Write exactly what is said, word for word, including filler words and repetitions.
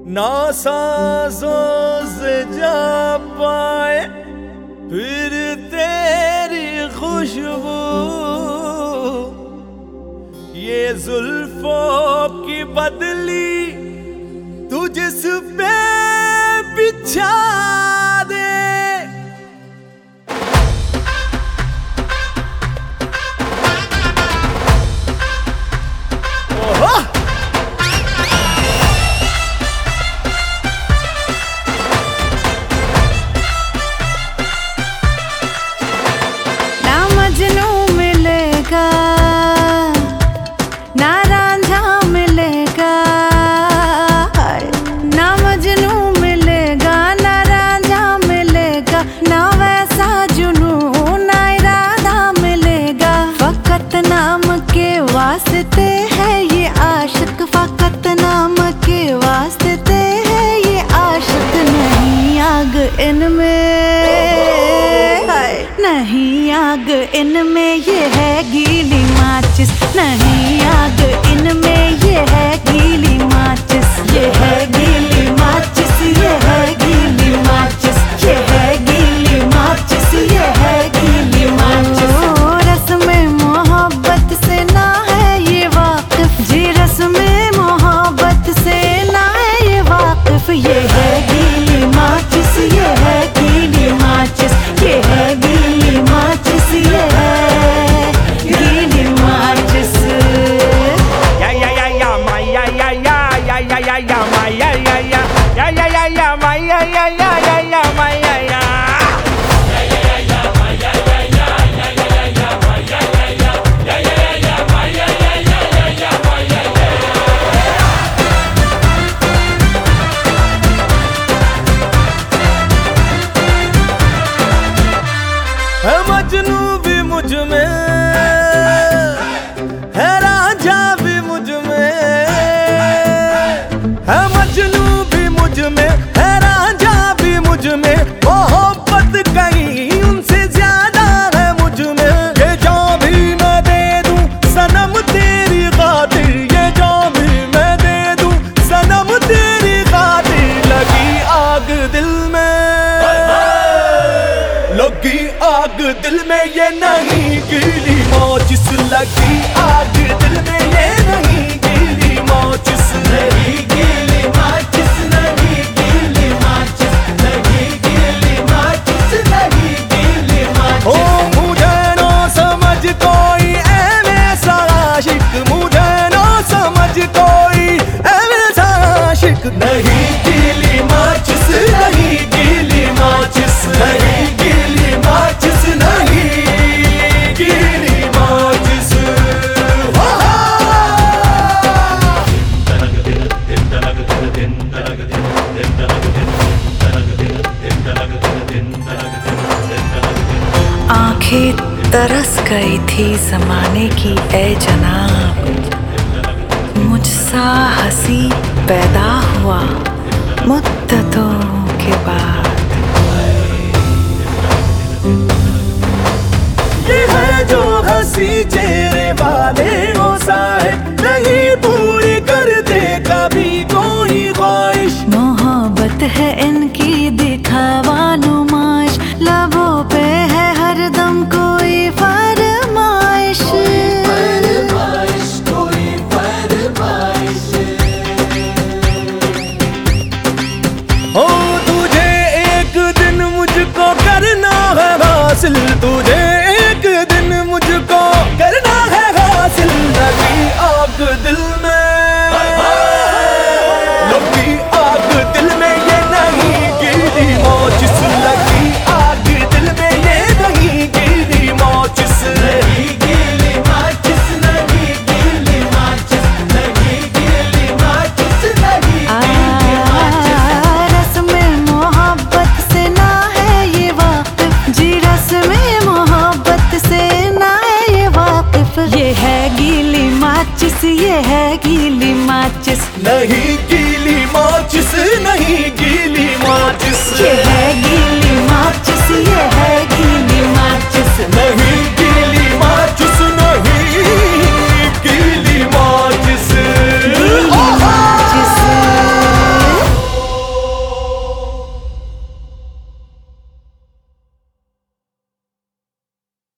ना सांसों से जा पाए फिर तेरी खुशबू, ये जुल्फों की बदली तू जिस पे बिछा दे। ना रांझा मिलेगा, ना मजनू मिलेगा, ना रांझा मिलेगा, ना वैसा जुनून ना इरादा मिलेगा। फकत नाम के वास्ते है ये आशिक, फकत नाम के वास्ते है ये आशिक। नहीं आग इनमें, नहीं आग इनमें, ये है गीली माचिस। नहीं आग इनमें, ये है गीली माचिस। ये है गीली माचिस, ये है गीली माचिस, ये है गीली माचिस, ये है गीली माचिस। ओ रस्म मोहब्बत से ना है ये वाकिफ जी, रस्म मोहब्बत से ना है ये वाकिफ। ये है गीली माचिस, ये है गीली माचिस, ये है गीली माचिस, ये है गीली माचिस। या या या या मा या या या या या या या मा या या या या या या या मा या या या या या मा या या है मजनू भी मुझ में, है रांझा भी मुझ में, है मजनू भी मुझ में, है रांझा भी मुझ में। मोहब्बत कहीं उनसे ज्यादा है मुझ में। ये जान भी मैं दे दूं सनम तेरी खातिर, ये जान भी मैं दे दूं सनम तेरी खातिर। लगी आग दिल में, लगी आग दिल में, ये नहीं गीली माचिस। लगी आग दिल में, ये नहीं गीली माचिस। नहीं गीली माचिस, नहीं गीली माचिस, नहीं गीली माचिस, नहीं गीली माचिस। ओ मुझे ना समझ कोई ऐसा आशिक, मुझे ना समझ कोई ऐसा आशिक। नहीं गीली माचिस, नहीं गीली माचिस, नहीं गीली माचिस, नहीं गीली माचिस। आंखें तरस गई थी जमाने की ए जनाब, मुझसा हंसी पैदा हुआ मुद्दतों के बाद। ये है जो हंसी चेहरे वाले हो साहिब, नहीं पूरी करते कभी कोई ख्वाहिश। मोहब्बत है इनकी दिखावा नुमाइश, लबों पे है हरदम कोई फरमाइश। फरमाइश, कोई फरमाइश। ओ तुझे एक दिन मुझको करना है हासिल, तुझे एक दिन मुझको करना है हासिल। लगी आग दिल में, लगी आग दिल में, ये नहीं गीली माचिस। लगी आग दिल में, ये नहीं गीली माचिस। नहीं गीली माचिस, नहीं गीली माचिस, नहीं गीली माचिस, नहीं गीली माचिस। रस्म मोहब्बत से ना है ये वाकिफ जी, रस्म मोहब्बत से ना है ये वाकिफ। ये है गीली माचिस, ये है गीली माचिस, नहीं गीली माचिस, नहीं गीली माचिस। ये है